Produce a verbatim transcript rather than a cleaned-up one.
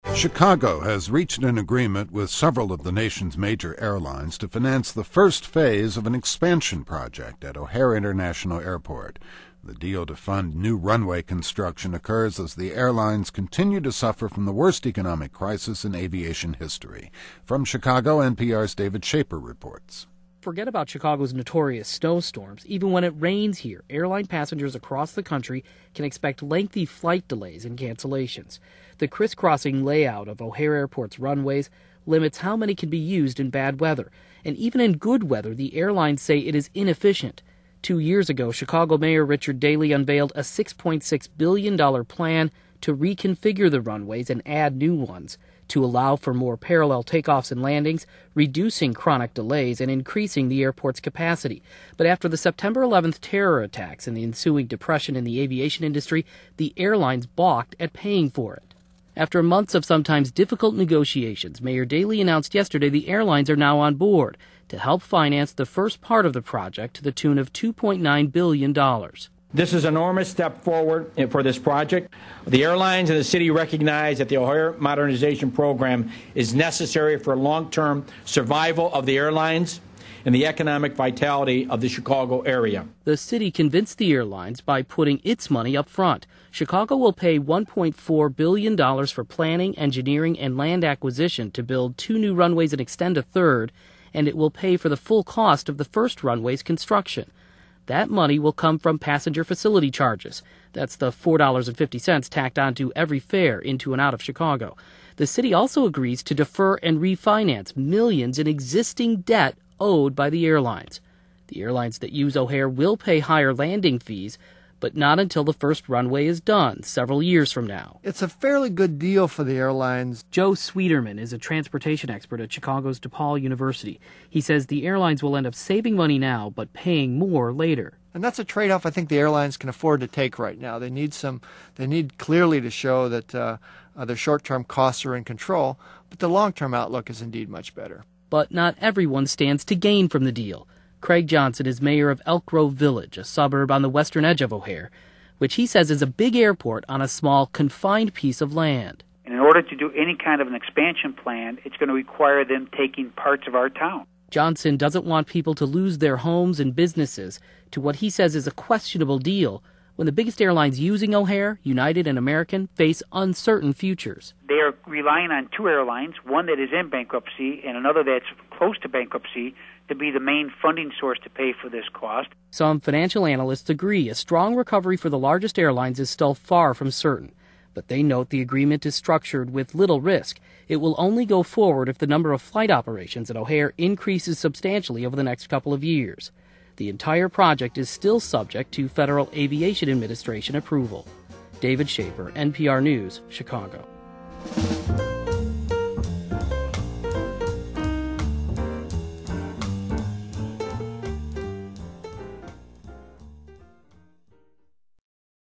Chicago has reached an agreement with several of the nation's major airlines to finance the first phase of an expansion project at O'Hare International Airport. The deal to fund new runway construction occurs as the airlines continue to suffer from the worst economic crisis in aviation history. From Chicago, N P R's David Schaper reports. Forget about Chicago's notorious snowstorms. Even when it rains here, airline passengers across the country can expect lengthy flight delays and cancellations. The crisscrossing layout of O'Hare Airport's runways limits how many can be used in bad weather. And even in good weather, the airlines say it is inefficient. Two years ago, Chicago Mayor Richard Daley unveiled a six point six billion dollars plan to reconfigure the runways and add new ones to allow for more parallel takeoffs and landings, reducing chronic delays and increasing the airport's capacity. But after the September eleventh terror attacks and the ensuing depression in the aviation industry, the airlines balked at paying for it. After months of sometimes difficult negotiations, Mayor Daley announced yesterday the airlines are now on board to help finance the first part of the project to the tune of two point nine billion dollars. This is an enormous step forward for this project. The airlines and the city recognize that the O'Hare Modernization Program is necessary for long-term survival of the airlines and the economic vitality of the Chicago area. The city convinced the airlines by putting its money up front. Chicago will pay one point four billion dollars for planning, engineering, and land acquisition to build two new runways and extend a third, and it will pay for the full cost of the first runway's construction. That money will come from passenger facility charges. That's the four dollars and fifty cents tacked onto every fare into and out of Chicago. The city also agrees to defer and refinance millions in existing debt owed by the airlines. The airlines that use O'Hare will pay higher landing fees, but not until the first runway is done, several years from now. It's a fairly good deal for the airlines. Joe Sweeterman is a transportation expert at Chicago's DePaul University. He says the airlines will end up saving money now, but paying more later. And that's a trade-off I think the airlines can afford to take right now. They need some. They need clearly to show that uh, uh, their short-term costs are in control, but the long-term outlook is indeed much better. But not everyone stands to gain from the deal. Craig Johnson is mayor of Elk Grove Village, a suburb on the western edge of O'Hare, which he says is a big airport on a small, confined piece of land. And in order to do any kind of an expansion plan, it's going to require them taking parts of our town. Johnson doesn't want people to lose their homes and businesses to what he says is a questionable deal when the biggest airlines using O'Hare, United and American, face uncertain futures. They are relying on two airlines, one that is in bankruptcy and another that's close to bankruptcy, to be the main funding source to pay for this cost. Some financial analysts agree a strong recovery for the largest airlines is still far from certain. But they note the agreement is structured with little risk. It will only go forward if the number of flight operations at O'Hare increases substantially over the next couple of years. The entire project is still subject to Federal Aviation Administration approval. David Schaper, N P R News, Chicago.